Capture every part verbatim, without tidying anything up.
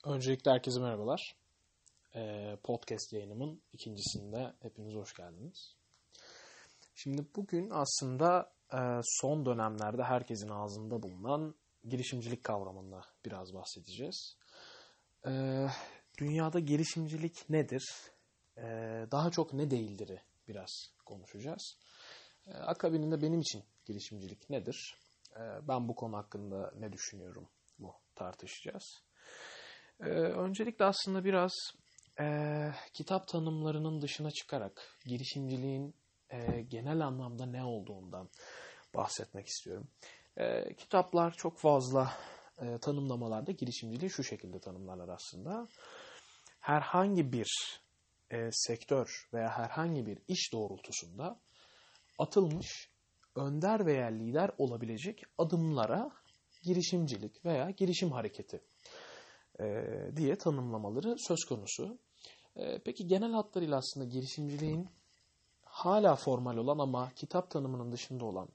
Öncelikle herkese merhabalar. Ee, podcast yayınımın ikincisinde hepiniz hoş geldiniz. Şimdi bugün aslında e, son dönemlerde herkesin ağzında bulunan girişimcilik kavramında biraz bahsedeceğiz. Ee, dünyada girişimcilik nedir? Ee, daha çok ne değildir'i biraz konuşacağız. Ee, akabininde benim için girişimcilik nedir? Ee, ben bu konu hakkında ne düşünüyorum? Bu tartışacağız. Ee, öncelikle aslında biraz e, kitap tanımlarının dışına çıkarak girişimciliğin e, genel anlamda ne olduğundan bahsetmek istiyorum. E, kitaplar çok fazla e, tanımlamalarda girişimciliği şu şekilde tanımlarlar aslında. Herhangi bir e, sektör veya herhangi bir iş doğrultusunda atılmış önder veya lider olabilecek adımlara girişimcilik veya girişim hareketi diye tanımlamaları söz konusu. Peki genel hatlarıyla aslında girişimciliğin hala formal olan ama kitap tanımının dışında olan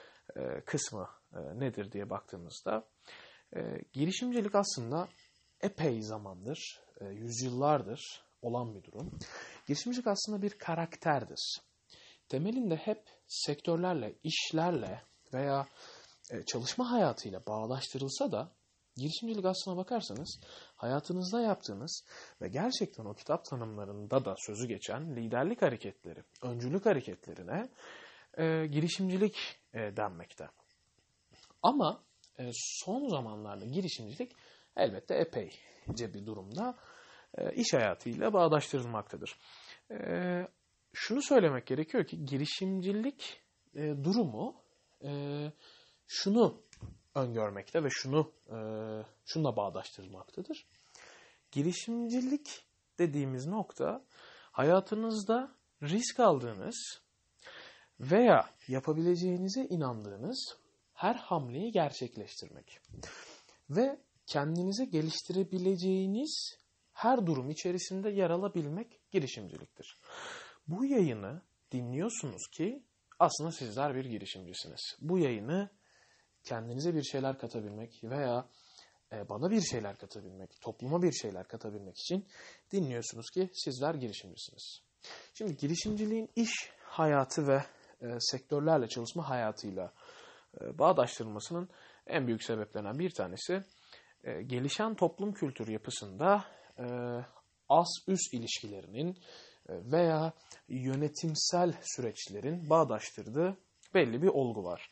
kısmı nedir diye baktığımızda girişimcilik aslında epey zamandır, yüzyıllardır olan bir durum. Girişimcilik aslında bir karakterdir. Temelinde hep sektörlerle, işlerle veya çalışma hayatıyla bağdaştırılsa da girişimcilik aslına bakarsanız hayatınızda yaptığınız ve gerçekten o kitap tanımlarında da sözü geçen liderlik hareketleri, öncülük hareketlerine e, girişimcilik e, denmekte. Ama e, son zamanlarda girişimcilik elbette epeyce bir durumda e, iş hayatıyla bağdaştırılmaktadır. E, şunu söylemek gerekiyor ki girişimcilik e, durumu e, şunu öngörmekte ve şunu e, şununla bağdaştırmaktadır. Girişimcilik dediğimiz nokta hayatınızda risk aldığınız veya yapabileceğinize inandığınız her hamleyi gerçekleştirmek ve kendinize geliştirebileceğiniz her durum içerisinde yer alabilmek girişimciliktir. Bu yayını dinliyorsunuz ki aslında sizler bir girişimcisiniz. Bu yayını kendinize bir şeyler katabilmek veya bana bir şeyler katabilmek, topluma bir şeyler katabilmek için dinliyorsunuz ki sizler girişimcisiniz. Şimdi girişimciliğin iş hayatı ve e, sektörlerle çalışma hayatıyla e, bağdaştırılmasının en büyük sebeplerinden bir tanesi e, gelişen toplum kültür yapısında e, az-üst ilişkilerinin e, veya yönetimsel süreçlerin bağdaştırdığı belli bir olgu var.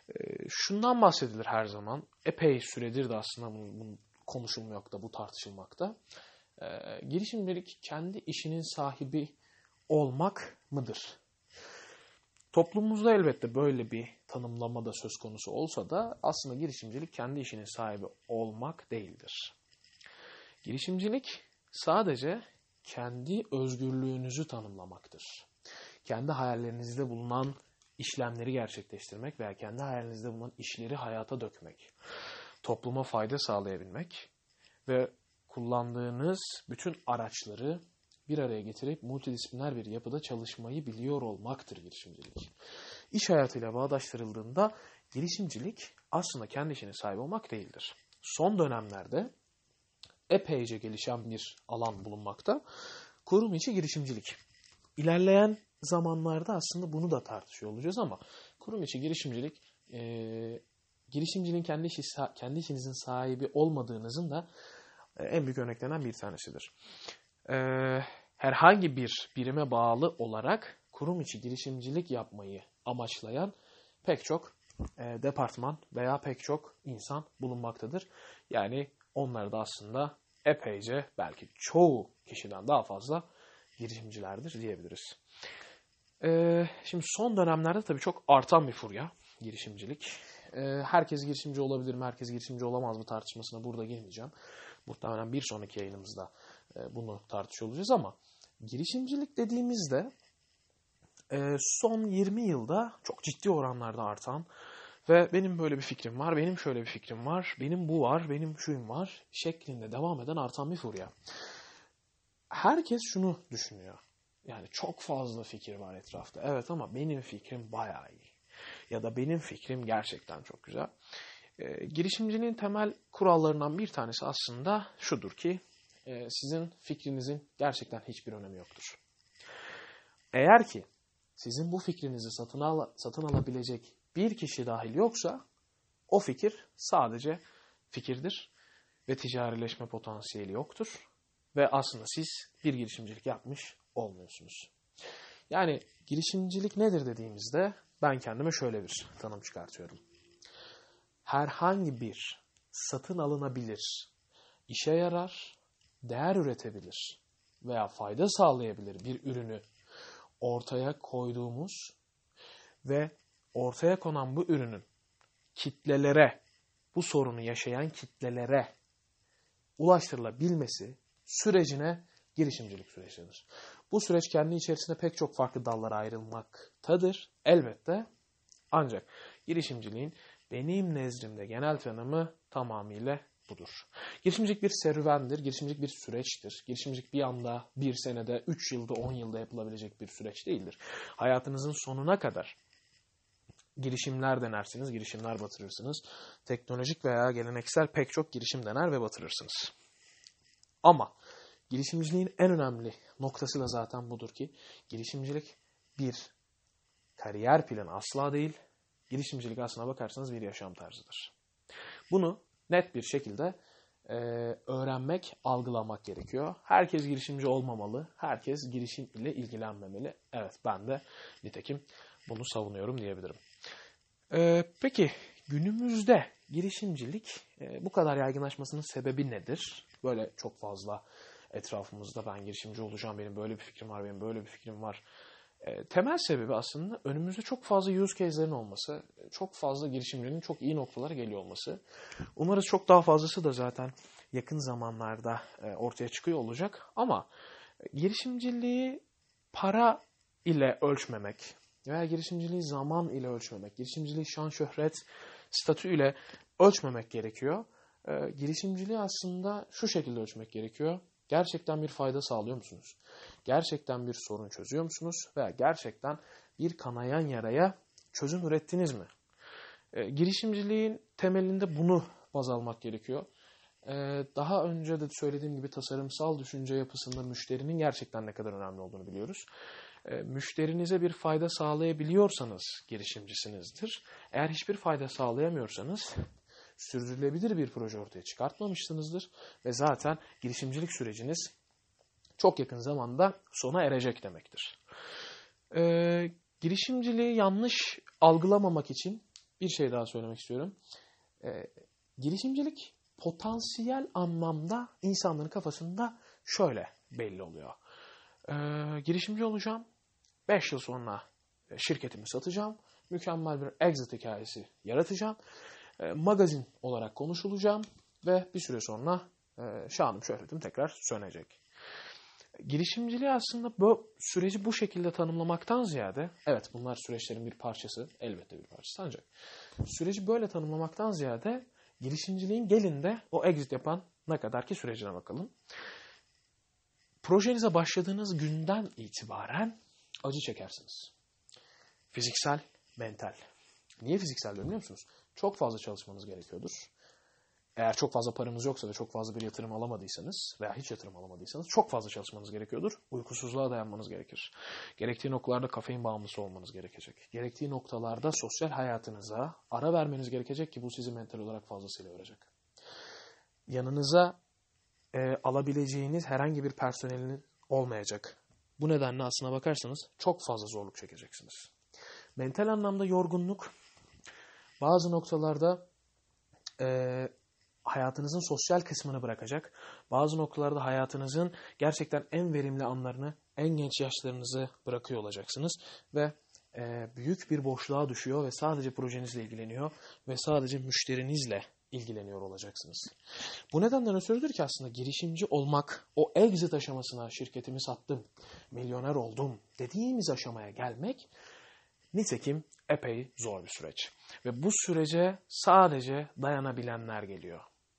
Şundan bahsedilir her zaman. Epey süredir de aslında bunun konuşulmakta, bu tartışılmakta. E, girişimcilik kendi işinin sahibi olmak mıdır? Toplumumuzda elbette böyle bir tanımlama da söz konusu olsa da aslında girişimcilik kendi işinin sahibi olmak değildir. Girişimcilik sadece kendi özgürlüğünüzü tanımlamaktır. Kendi hayallerinizde bulunan işlemleri gerçekleştirmek veya kendi hayalinizde bulunan işleri hayata dökmek, topluma fayda sağlayabilmek ve kullandığınız bütün araçları bir araya getirip multidisipliner bir yapıda çalışmayı biliyor olmaktır girişimcilik. İş hayatıyla bağdaştırıldığında girişimcilik aslında kendi işine sahip olmak değildir. Son dönemlerde epeyce gelişen bir alan bulunmakta. Kurum içi girişimcilik. İlerleyen zamanlarda aslında bunu da tartışıyor olacağız ama kurum içi girişimcilik e, girişimciliğin kendi, işi, kendi işinizin sahibi olmadığınızın da e, en büyük örneklerinden bir tanesidir. E, herhangi bir birime bağlı olarak kurum içi girişimcilik yapmayı amaçlayan pek çok e, departman veya pek çok insan bulunmaktadır. Yani onlar da aslında epeyce belki çoğu kişiden daha fazla girişimcilerdir diyebiliriz. Ee, şimdi son dönemlerde tabii çok artan bir furya girişimcilik. Ee, herkes girişimci olabilir mi, herkes girişimci olamaz mı tartışmasına burada girmeyeceğim. Muhtemelen bir sonraki yayınımızda e, bunu tartışıyor olacağız ama girişimcilik dediğimizde e, son yirmi yılda çok ciddi oranlarda artan ve benim böyle bir fikrim var, benim şöyle bir fikrim var, benim bu var, benim şuyum var şeklinde devam eden artan bir furya. Herkes şunu düşünüyor. Yani çok fazla fikir var etrafta. Evet ama benim fikrim bayağı iyi. Ya da benim fikrim gerçekten çok güzel. E, girişimciliğin temel kurallarından bir tanesi aslında şudur ki e, sizin fikrinizin gerçekten hiçbir önemi yoktur. Eğer ki sizin bu fikrinizi satın, al satın alabilecek bir kişi dahil yoksa o fikir sadece fikirdir ve ticarileşme potansiyeli yoktur ve aslında siz bir girişimcilik yapmış olmuyorsunuz. Yani girişimcilik nedir dediğimizde ben kendime şöyle bir tanım çıkartıyorum. Herhangi bir satın alınabilir, işe yarar, değer üretebilir veya fayda sağlayabilir bir ürünü ortaya koyduğumuz ve ortaya konan bu ürünün kitlelere, bu sorunu yaşayan kitlelere ulaştırılabilmesi sürecine girişimcilik süreci denir. Bu süreç kendi içerisinde pek çok farklı dallara ayrılmaktadır elbette. Ancak girişimciliğin benim nezdimde genel tanımı tamamıyla budur. Girişimcilik bir serüvendir, girişimcilik bir süreçtir. Girişimcilik bir anda, bir senede, üç yılda, on yılda yapılabilecek bir süreç değildir. Hayatınızın sonuna kadar girişimler denersiniz, girişimler batırırsınız. Teknolojik veya geleneksel pek çok girişim dener ve batırırsınız. Ama girişimciliğin en önemli noktası da zaten budur ki girişimcilik bir kariyer planı asla değil. Girişimcilik aslına bakarsanız bir yaşam tarzıdır. Bunu net bir şekilde e, öğrenmek, algılamak gerekiyor. Herkes girişimci olmamalı. Herkes girişim ile ilgilenmemeli. Evet, ben de nitekim bunu savunuyorum diyebilirim. E, peki günümüzde girişimcilik e, bu kadar yaygınlaşmasının sebebi nedir? Böyle çok fazla etrafımızda ben girişimci olacağım, benim böyle bir fikrim var, benim böyle bir fikrim var. E, temel sebebi aslında önümüzde çok fazla use case'lerin olması, çok fazla girişimcinin çok iyi noktalara geliyor olması. Umarız çok daha fazlası da zaten yakın zamanlarda e, ortaya çıkıyor olacak. Ama girişimciliği para ile ölçmemek veya girişimciliği zaman ile ölçmemek, girişimciliği şan, şöhret, statü ile ölçmemek gerekiyor. E, girişimciliği aslında şu şekilde ölçmek gerekiyor. Gerçekten bir fayda sağlıyor musunuz? Gerçekten bir sorun çözüyor musunuz? Veya gerçekten bir kanayan yaraya çözüm ürettiniz mi? E, girişimciliğin temelinde bunu baz almak gerekiyor. E, daha önce de söylediğim gibi tasarımsal düşünce yapısında müşterinin gerçekten ne kadar önemli olduğunu biliyoruz. E, müşterinize bir fayda sağlayabiliyorsanız girişimcisinizdir. Eğer hiçbir fayda sağlayamıyorsanız sürdürülebilir bir proje ortaya çıkartmamışsınızdır ve zaten girişimcilik süreciniz çok yakın zamanda sona erecek demektir. Ee, girişimciliği yanlış algılamamak için bir şey daha söylemek istiyorum. Ee, girişimcilik potansiyel anlamda insanların kafasında şöyle belli oluyor. Ee, girişimci olacağım, beş yıl sonra şirketimi satacağım, mükemmel bir exit hikayesi yaratacağım. Magazin olarak konuşulacağım ve bir süre sonra e, şanım şöhretim tekrar sönecek. Girişimciliği aslında bu süreci bu şekilde tanımlamaktan ziyade, evet bunlar süreçlerin bir parçası, elbette bir parçası ancak süreci böyle tanımlamaktan ziyade girişimciliğin gelinde o exit yapan ne kadar ki sürecine bakalım. Projenize başladığınız günden itibaren acı çekersiniz. Fiziksel, mental. Niye fiziksel biliyor musunuz? Çok fazla çalışmanız gerekiyordur. Eğer çok fazla paranız yoksa ve çok fazla bir yatırım alamadıysanız veya hiç yatırım alamadıysanız çok fazla çalışmanız gerekiyordur. Uykusuzluğa dayanmanız gerekir. Gerektiği noktalarda kafein bağımlısı olmanız gerekecek. Gerektiği noktalarda sosyal hayatınıza ara vermeniz gerekecek ki bu sizi mental olarak fazlasıyla yoracak. Yanınıza e, alabileceğiniz herhangi bir personeliniz olmayacak. Bu nedenle aslına bakarsanız çok fazla zorluk çekeceksiniz. Mental anlamda yorgunluk bazı noktalarda e, hayatınızın sosyal kısmını bırakacak. Bazı noktalarda hayatınızın gerçekten en verimli anlarını, en genç yaşlarınızı bırakıyor olacaksınız. Ve e, büyük bir boşluğa düşüyor ve sadece projenizle ilgileniyor ve sadece müşterinizle ilgileniyor olacaksınız. Bu nedenden ötürüdür ki aslında girişimci olmak, o exit aşamasına şirketimi sattım, milyoner oldum dediğimiz aşamaya gelmek nitekim epey zor bir süreç. Ve bu sürece sadece dayanabilenler geliyor.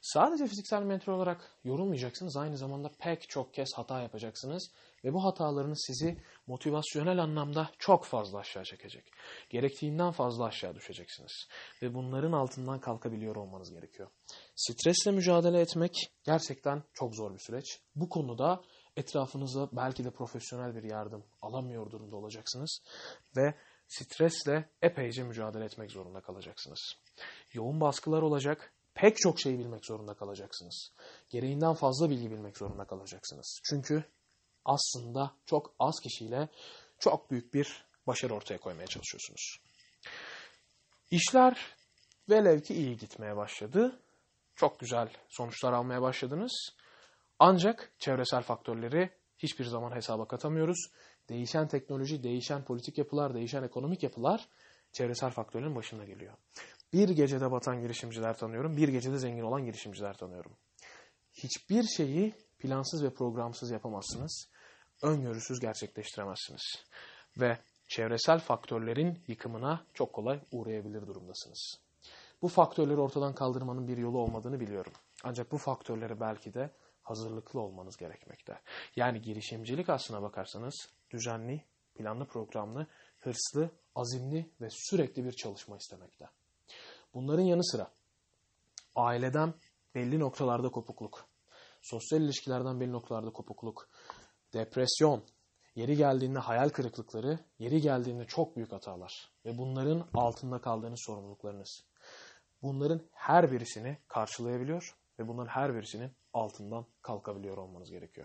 Sadece fiziksel mentor olarak yorulmayacaksınız. Aynı zamanda pek çok kez hata yapacaksınız. Ve bu hatalarınız sizi motivasyonel anlamda çok fazla aşağı çekecek. Gerektiğinden fazla aşağı düşeceksiniz. Ve bunların altından kalkabiliyor olmanız gerekiyor. Stresle mücadele etmek gerçekten çok zor bir süreç. Bu konuda etrafınıza belki de profesyonel bir yardım alamıyor durumda olacaksınız. Ve stresle epeyce mücadele etmek zorunda kalacaksınız. Yoğun baskılar olacak. Pek çok şey bilmek zorunda kalacaksınız. Gereğinden fazla bilgi bilmek zorunda kalacaksınız. Çünkü aslında çok az kişiyle çok büyük bir başarı ortaya koymaya çalışıyorsunuz. İşler velev ki iyi gitmeye başladı. Çok güzel sonuçlar almaya başladınız. Ancak çevresel faktörleri hiçbir zaman hesaba katamıyoruz. Değişen teknoloji, değişen politik yapılar, değişen ekonomik yapılar çevresel faktörlerin başına geliyor. Bir gecede batan girişimciler tanıyorum, bir gecede zengin olan girişimciler tanıyorum. Hiçbir şeyi plansız ve programsız yapamazsınız. Öngörüsüz gerçekleştiremezsiniz. Ve çevresel faktörlerin yıkımına çok kolay uğrayabilir durumdasınız. Bu faktörleri ortadan kaldırmanın bir yolu olmadığını biliyorum. Ancak bu faktörleri belki de hazırlıklı olmanız gerekmekte. Yani girişimcilik aslına bakarsanız düzenli, planlı, programlı, hırslı, azimli ve sürekli bir çalışma istemekte. Bunların yanı sıra aileden belli noktalarda kopukluk, sosyal ilişkilerden belli noktalarda kopukluk, depresyon, yeri geldiğinde hayal kırıklıkları, yeri geldiğinde çok büyük hatalar ve bunların altında kaldığınız sorumluluklarınız. Bunların her birisini karşılayabiliyor ve bunların her birisinin altından kalkabiliyor olmanız gerekiyor.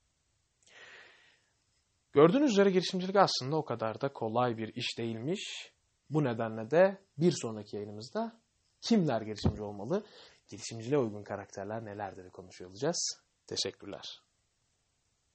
Gördüğünüz üzere girişimcilik aslında o kadar da kolay bir iş değilmiş. Bu nedenle de bir sonraki yayınımızda kimler girişimci olmalı, girişimciliğe uygun karakterler nelerdir konuşuyor olacağız. Teşekkürler.